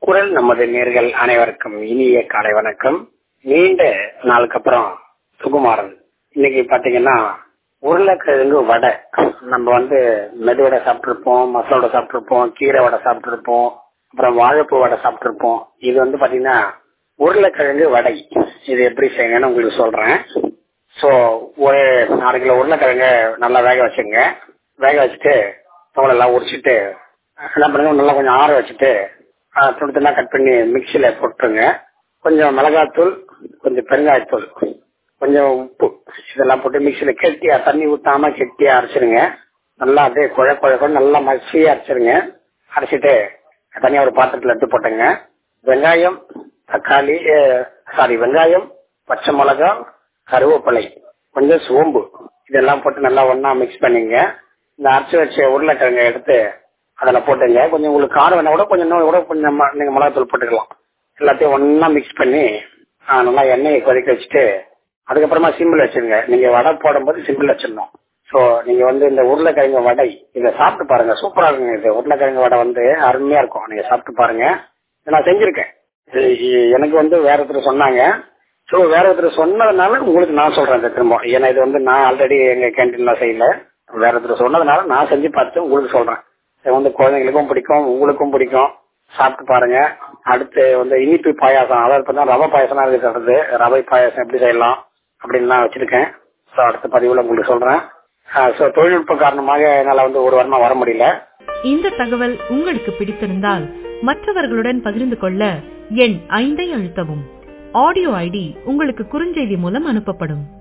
குரல் நமது நேர்கள் அனைவருக்கும் இனிய காலை வணக்கம். நீண்ட நாளுக்கு அப்புறம் சுகுமாரன். இன்னைக்கு பாத்தீங்கன்னா உருளைக்கிழங்கு வடை. நம்ம மெதுவடை சாப்பிட்டுருப்போம், மசாலா வடை சாப்பிட்டுருப்போம், கீரை வடை சாப்பிட்டுருப்போம், அப்புறம் வாழைப்பூ வடை சாப்பிட்டுருப்போம். இது பாத்தீங்கன்னா உருளைக்கிழங்கு வடை. இது எப்படி செய்யணும்னு உங்களுக்கு சொல்றேன். சோ ஒரு 4 கிலோ உருளைக்கிழங்கு நல்லா வேக வச்சுங்க. வேக வச்சுட்டு தோலெல்லாம் உரிச்சிட்டு என்ன பண்ணுங்க, நல்லா கொஞ்சம் ஆற வச்சுட்டு துணி கட் பண்ணி மிக்சியில போட்டுருங்க. கொஞ்சம் மிளகாத்தூள், கொஞ்சம் பெருங்காயத்தூள், கொஞ்சம் உப்பு இதெல்லாம் போட்டு மிக்சியில கெட்டியா, தண்ணி ஊத்தாம கெட்டியா அரைச்சிருங்க. நல்லா அப்படியே குழ நல்லா மசியா அரைச்சிருங்க. அரைச்சிட்டு தனியா ஒரு பாத்திரத்துல எடுத்து போட்டுங்க. வெங்காயம், தக்காளி, வெங்காயம், பச்சை மிளகா, கருவேப்பிலை, கொஞ்சம் சோம்பு இதெல்லாம் போட்டு நல்லா ஒன்னா மிக்ஸ் பண்ணிங்க. இந்த அரைச்சி வச்ச உருளைக்கிழங்கை எடுத்து அதுல போட்டுங்க. கொஞ்சம் உங்களுக்கு காரம் வேணா கூட கொஞ்சம் நீங்க மிளகாத்தூள் போட்டுக்கலாம். எல்லாத்தையும் ஒன்னா மிக்ஸ் பண்ணி நல்லா எண்ணெயை கொதிக்க வச்சுட்டு அதுக்கப்புறமா சிம்பிள் வச்சிருங்க. நீங்க வடை போடும்போது சிம்பிள் வச்சிடணும். சோ நீங்க இந்த உருளைக்கிழங்கு வடை இதை சாப்பிட்டு பாருங்க, சூப்பரா இருக்குங்க. இது உருளைக்கிழங்கு வடை அருமையா இருக்கும். நீங்க சாப்பிட்டு பாருங்க. நான் செஞ்சிருக்கேன். எனக்கு வேற ஒருத்தர் சொன்னாங்க. சோ வேற ஒருத்தர் சொன்னதுனால உங்களுக்கு நான் சொல்றேன் திரும்ப. ஏன்னா இது நான் ஆல்ரெடி எங்க கேன்டீன்ல செய்யல. வேற ஒருத்தர் சொன்னதுனால நான் செஞ்சு பார்த்து உங்களுக்கு சொல்றேன். குழந்தைங்களுக்கும் பிடிக்கும், உங்களுக்கும் பிடிக்கும். சாப்பிட்டு பாருங்க. அடுத்து இனிப்பு பாயாசம், அதாவது ரவை பாயாசம் இருக்கிறது. ரவை பாயாசம் எப்படி செய்யலாம் அப்படின்னு வச்சிருக்கேன். அடுத்த பதிவுல உங்களுக்கு சொல்றேன். தொழில்நுட்ப காரணமாக என்னால ஒரு வாரமா வர முடியல. இந்த தகவல் உங்களுக்கு பிடித்திருந்தால் மற்றவர்களுடன் பகிர்ந்து கொள்ள எண் 5 அழுத்தவும். ஆடியோ ஐடி உங்களுக்கு குறுஞ்செய்தி மூலம் அனுப்பப்படும்.